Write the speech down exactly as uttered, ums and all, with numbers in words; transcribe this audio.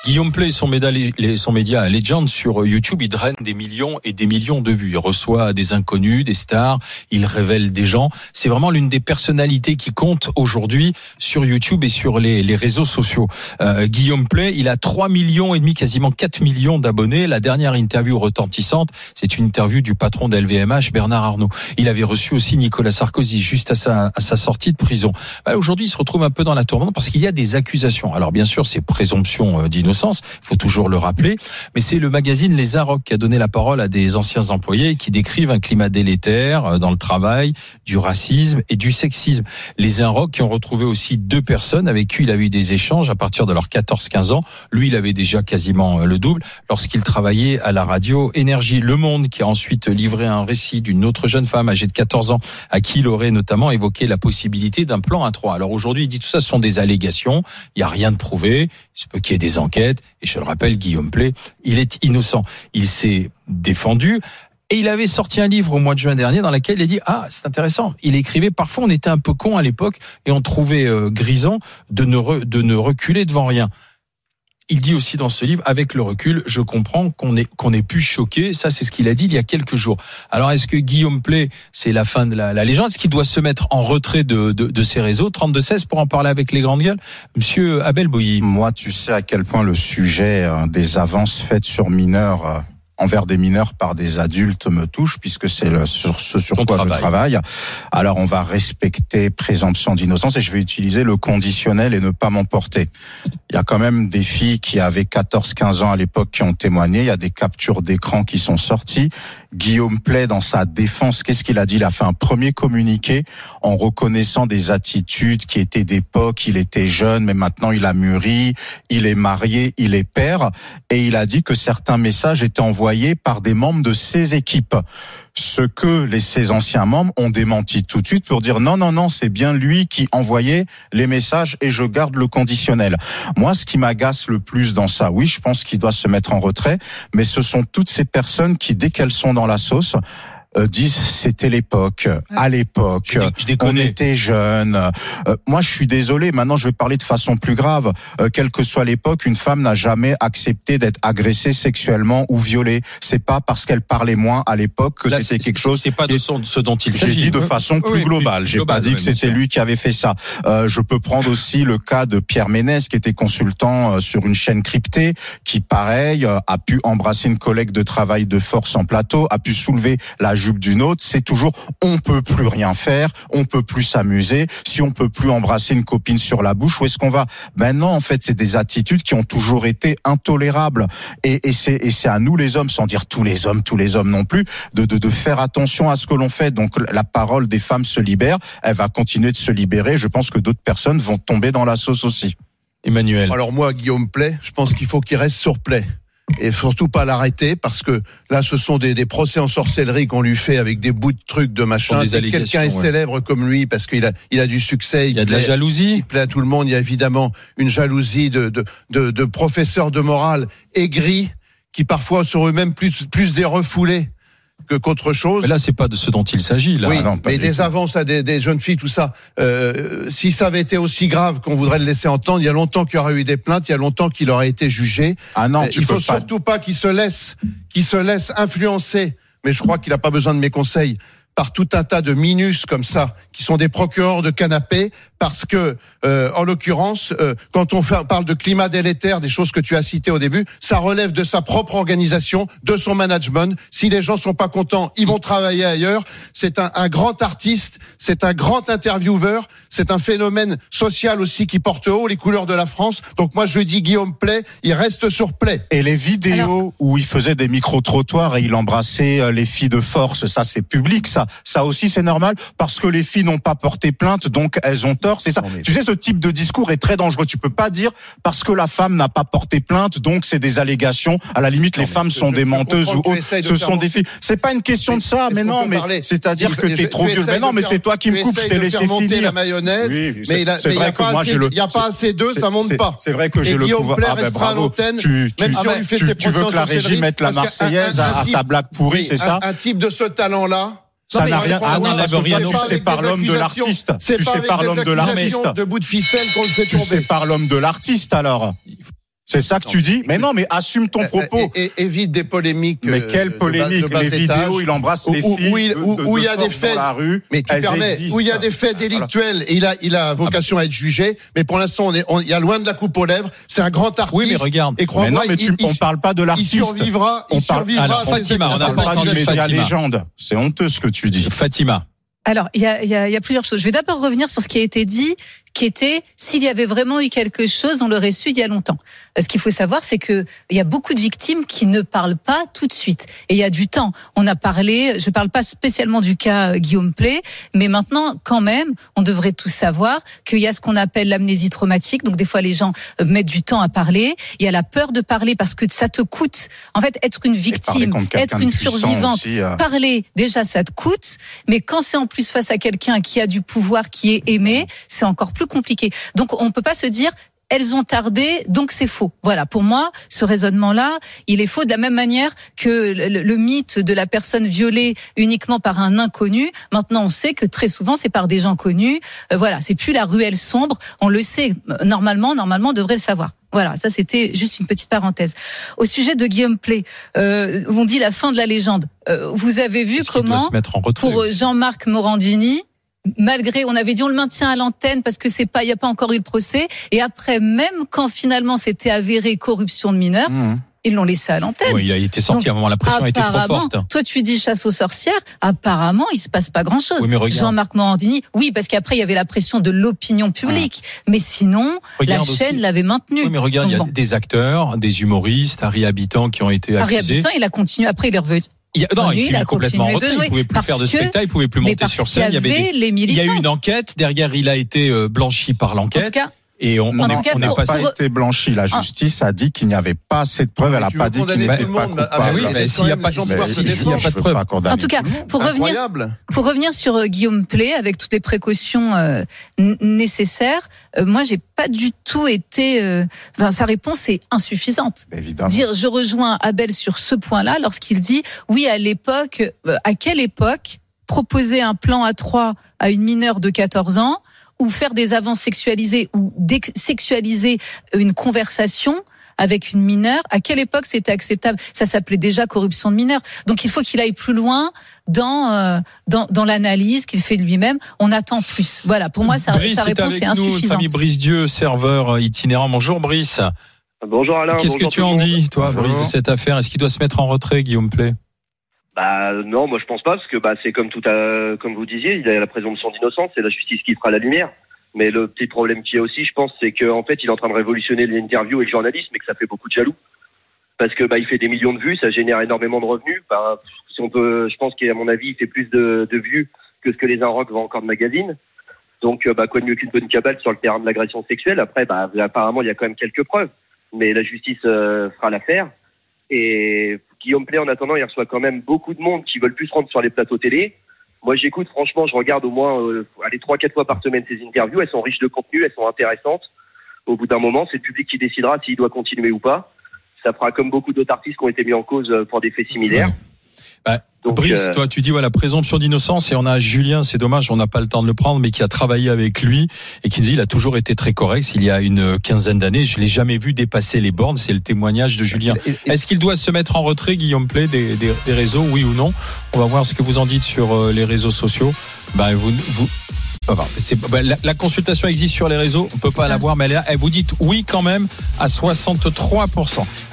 Guillaume Play, son, médaille, son média Legend sur YouTube, il draine des millions et des millions de vues. Il reçoit des inconnus, des stars, il révèle des gens. C'est vraiment l'une des personnalités qui compte aujourd'hui sur YouTube et sur les, les réseaux sociaux. Euh, Guillaume Play, il a trois millions et demi, quasiment quatre millions d'abonnés. La dernière interview retentissante, c'est une interview du patron d'L V M H, Bernard Arnault. Il avait reçu aussi Nicolas Sarkozy juste à sa, à sa sortie de prison. Bah, aujourd'hui, il se retrouve un peu dans la tourmente parce qu'il y a des accusations. Alors bien sûr, c'est présomption d'innocence. Il faut toujours le rappeler, mais c'est le magazine Les Inrocks qui a donné la parole à des anciens employés qui décrivent un climat délétère dans le travail, du racisme et du sexisme. Les Inrocks qui ont retrouvé aussi deux personnes avec qui il avait eu des échanges à partir de leurs quatorze quinze ans. Lui, il avait déjà quasiment le double lorsqu'il travaillait à la radio Énergie. Le Monde qui a ensuite livré un récit d'une autre jeune femme âgée de quatorze ans à qui il aurait notamment évoqué la possibilité d'un plan à trois. Alors aujourd'hui, il dit tout ça, ce sont des allégations, il n'y a rien de prouvé, il se peut qu'il y ait des enquêtes. Et je le rappelle, Guillaume Play, il est innocent. Il s'est défendu. Et il avait sorti un livre au mois de juin dernier dans lequel il a dit « Ah, c'est intéressant ». Il écrivait « Parfois, on était un peu con à l'époque et on trouvait euh, grisant de ne, re, de ne reculer devant rien ». Il dit aussi dans ce livre, avec le recul, je comprends qu'on ait, qu'on ait pu choquer. Ça, c'est ce qu'il a dit il y a quelques jours. Alors, est-ce que Guillaume Play, c'est la fin de la, la légende? Est-ce qu'il doit se mettre en retrait de, de, de ses réseaux? trente-deux seize pour en parler avec les grandes gueules. Monsieur Abel Bouilly. Moi, tu sais à quel point le sujet euh, des avances faites sur mineurs, euh, envers des mineurs par des adultes me touche, puisque c'est le, sur ce sur quoi je travaille. Alors, on va respecter présomption d'innocence et je vais utiliser le conditionnel et ne pas m'emporter. Il y a quand même des filles qui avaient quatorze quinze ans à l'époque qui ont témoigné. Il y a des captures d'écran qui sont sorties. Guillaume Play, dans sa défense, qu'est-ce qu'il a dit? Il a fait un premier communiqué en reconnaissant des attitudes qui étaient d'époque. Il était jeune, mais maintenant il a mûri. Il est marié, il est père. Et il a dit que certains messages étaient envoyés par des membres de ses équipes. Ce que les, ses anciens membres ont démenti tout de suite pour dire non, non, non, c'est bien lui qui envoyait les messages et je garde le conditionnel. Moi, ce qui m'agace le plus dans ça, oui, je pense qu'il doit se mettre en retrait, mais ce sont toutes ces personnes qui, dès qu'elles sont dans la sauce, Euh, disent c'était l'époque, à l'époque, on était jeunes. Euh, moi, je suis désolé. Maintenant, je vais parler de façon plus grave. Euh, quelle que soit l'époque, une femme n'a jamais accepté d'être agressée sexuellement ou violée. C'est pas parce qu'elle parlait moins à l'époque que Là, c'était quelque chose. C'est pas de ce dont il s'agit. J'ai dit de façon plus oui, globale. J'ai global, pas dit ouais, que c'était lui qui avait fait ça. Euh, je peux prendre aussi le cas de Pierre Ménès, qui était consultant sur une chaîne cryptée, qui, pareil, a pu embrasser une collègue de travail de force en plateau, a pu soulever la jupe d'une autre. C'est toujours on peut plus rien faire, on peut plus s'amuser, si on peut plus embrasser une copine sur la bouche, où est-ce qu'on va? Maintenant, en fait, c'est des attitudes qui ont toujours été intolérables. Et, et c'est et c'est à nous les hommes, sans dire tous les hommes, tous les hommes non plus, de de de faire attention à ce que l'on fait. Donc la parole des femmes se libère, elle va continuer de se libérer. Je pense que d'autres personnes vont tomber dans la sauce aussi. Emmanuel. Alors moi, Guillaume Play, je pense qu'il faut qu'il reste sur Play. Et surtout pas l'arrêter, parce que là ce sont des, des procès en sorcellerie qu'on lui fait avec des bouts de trucs de machin. Quelqu'un est ouais. célèbre comme lui parce qu'il a il a du succès. Il y a de la jalousie. Il plaît à tout le monde. Il y a évidemment une jalousie de de de, de professeurs de morale aigris qui parfois sont eux-mêmes plus plus des refoulés que qu'autre chose. Mais là, c'est pas de ce dont il s'agit. Là. Oui, ah non, mais des tout. avances à des, des jeunes filles, tout ça. Euh, si ça avait été aussi grave qu'on voudrait le laisser entendre, il y a longtemps qu'il y aurait eu des plaintes, il y a longtemps qu'il aurait été jugé. Ah non, euh, tu il peux faut pas. surtout pas qu'il se laisse, qu'il se laisse influencer. Mais je crois qu'il n'a pas besoin de mes conseils par tout un tas de minus comme ça, qui sont des procureurs de canapé, parce que, euh, en l'occurrence, euh, quand on fait, parle de climat délétère, des choses que tu as citées au début, ça relève de sa propre organisation, de son management. Si les gens sont pas contents, ils vont travailler ailleurs. C'est un, un grand artiste, c'est un grand intervieweur, c'est un phénomène social aussi qui porte haut les couleurs de la France. Donc moi, je dis Guillaume Play, il reste sur Play. Et les vidéos Alors... où il faisait des micro-trottoirs et il embrassait les filles de force, ça c'est public, ça. Ça aussi c'est normal, parce que les filles n'ont pas porté plainte, donc elles ont tort. C'est ça. Mais... Tu sais, ce type de discours est très dangereux. Tu peux pas dire parce que la femme n'a pas porté plainte, donc c'est des allégations. À la limite, non, les femmes je, sont je, des je menteuses ou autres. Ce sont des filles. C'est pas une question de ça, mais non, mais c'est-à-dire que t'es trop vieux. Mais non, mais c'est toi qui me coupes. Je t'ai laissé finir. La mayonnaise. Oui, mais il y a pas assez. Il y a pas assez d'eux, ça monte pas. C'est vrai que j'ai le pouvoir. Ah ben bravo. Tu même si on lui fait ses Tu veux que la régie mette la Marseillaise à ta blague pourrie, c'est ça? Un type de ce talent-là. Ça n'a rien à voir, parce que toi, tu sépares l'homme de l'artiste. Tu sépares l'homme de l'artiste. De bout de ficelle qu'on le fait tomber. Tu sépares l'homme de l'artiste, alors. C'est ça que non, tu dis? Mais non, mais assume ton propos. Et, et, évite des polémiques. Mais quelle polémique? Les vidéos, il embrasse les filles. Où il, où, de, où de il y a des faits. Dans la rue, mais tu permets, où il y a des faits délictuels, voilà. Et il a, il a vocation à être jugé. Mais pour l'instant, on est, on, il y a loin de la coupe aux lèvres. C'est un grand artiste. Oui, mais regarde. Et crois-moi, mais non, mais tu, il, on parle pas de l'artiste. Il survivra, on il survivra. Alors, Fatima, on n'a pas entendu Fatima. Légende. C'est honteux ce que tu dis. Fatima. Alors, il y a, y, a, y a plusieurs choses. Je vais d'abord revenir sur ce qui a été dit, qui était, s'il y avait vraiment eu quelque chose, on l'aurait su il y a longtemps. Ce qu'il faut savoir, c'est que il y a beaucoup de victimes qui ne parlent pas tout de suite. Et il y a du temps. On a parlé, je parle pas spécialement du cas Guillaume Pley, mais maintenant, quand même, on devrait tous savoir qu'il y a ce qu'on appelle l'amnésie traumatique. Donc, des fois, les gens mettent du temps à parler. Il y a la peur de parler parce que ça te coûte. En fait, être une victime, être une survivante, aussi, euh... parler, déjà, ça te coûte. Mais quand c'est en plus face à quelqu'un qui a du pouvoir, qui est aimé, c'est encore plus compliqué. Donc, on peut pas se dire, elles ont tardé, donc c'est faux. Voilà, pour moi, ce raisonnement-là, il est faux de la même manière que le, le mythe de la personne violée uniquement par un inconnu. Maintenant, on sait que très souvent, c'est par des gens connus. Euh, voilà, c'est plus la ruelle sombre. On le sait. Normalement, normalement, on devrait le savoir. Voilà, ça c'était juste une petite parenthèse. Au sujet de Guillaume Pley, euh, on dit la fin de la légende. Euh, vous avez vu Est-ce comment, pour Jean-Marc Morandini, malgré, on avait dit on le maintient à l'antenne parce que c'est pas, il y a pas encore eu le procès, et après, même quand finalement c'était avéré corruption de mineurs, mmh. ils l'ont laissé à l'antenne. Oui, il a été sorti. Donc, à un moment, la pression a été trop forte. Toi, tu dis chasse aux sorcières. Apparemment, il se passe pas grand-chose. Oui, Jean-Marc Morandini, oui, parce qu'après, il y avait la pression de l'opinion publique. Ah. Mais sinon, regarde la chaîne aussi. l'avait maintenu. Oui, mais regarde, il y a bon. des acteurs, des humoristes, Harry Habitant qui ont été accusés. Harry Habitant, il a continué. Après, il est revenu. Il a, non, lui, il s'est il complètement en retrait. Il pouvait plus faire de spectacle, il pouvait plus monter sur scène. Il y avait des, les militants. Il y a eu une enquête. Derrière, il a été blanchi par l'enquête. En tout cas, Et on n'a pas, pas été blanchi. La justice ah. a dit qu'il n'y avait pas assez de preuves. Elle n'a pas dit qu'il n'était pas coupable. Ah oui, mais s'il n'y a pas de preuves. En tout cas, pour revenir, pour revenir sur euh, Guillaume Pley, avec toutes les précautions euh, n- nécessaires, euh, moi, j'ai pas du tout été. Euh, enfin, sa réponse est insuffisante. Évidemment. Dire, je rejoins Abel sur ce point-là, lorsqu'il dit, oui, à l'époque, euh, à quelle époque proposer un plan à trois à une mineure de quatorze ans, ou faire des avances sexualisées, ou sexualiser une conversation avec une mineure, à quelle époque c'était acceptable? Ça s'appelait déjà corruption de mineurs. Donc il faut qu'il aille plus loin dans euh, dans, dans l'analyse qu'il fait de lui-même. On attend plus. Voilà, pour moi, sa, Brice sa réponse est, est insuffisante. Notre ami Brice Dieu, serveur itinérant. Bonjour Brice. Bonjour Alain. Qu'est-ce bonjour que tu en dis, toi, bonjour. Brice, de cette affaire? Est-ce qu'il doit se mettre en retrait, Guillaume Pley? Bah non, moi je pense pas, parce que bah c'est comme tout à, comme vous disiez, il a la présomption d'innocence, c'est la justice qui fera la lumière. Mais le petit problème qu'il y a aussi, je pense, c'est qu'en fait il est en train de révolutionner l'interview et le journalisme, et que ça fait beaucoup de jaloux. Parce que bah il fait des millions de vues, ça génère énormément de revenus. Bah, si on peut, je pense qu'à mon avis il fait plus de, de vues que ce que les Inrocks vendent encore de magazines. Donc bah quoi de mieux qu'une bonne cabale sur le terrain de l'agression sexuelle. Après bah apparemment il y a quand même quelques preuves, mais la justice euh, fera l'affaire. Et Guillaume Pley, en attendant, il reçoit quand même beaucoup de monde qui veulent plus se rendre sur les plateaux télé. Moi, j'écoute, franchement, je regarde au moins, euh, allez, trois, quatre fois par semaine ces interviews. Elles sont riches de contenu, elles sont intéressantes. Au bout d'un moment, c'est le public qui décidera s'il doit continuer ou pas. Ça fera comme beaucoup d'autres artistes qui ont été mis en cause pour des faits similaires. Ouais. Bah, Donc, Brice, euh... toi, tu dis voilà, présomption d'innocence, et on a Julien, c'est dommage, on n'a pas le temps de le prendre, mais qui a travaillé avec lui et qui nous dit il a toujours été très correct. Il y a une quinzaine d'années, je l'ai jamais vu dépasser les bornes. C'est le témoignage de Julien. Est-ce qu'il doit se mettre en retrait, Guillaume Pley, des, des, des réseaux, oui ou non? On va voir ce que vous en dites sur les réseaux sociaux. Bah, vous, vous, enfin, c'est, bah, la, la consultation existe sur les réseaux, on peut pas la voir, mais elle, elle vous dit oui quand même à soixante-trois pour cent.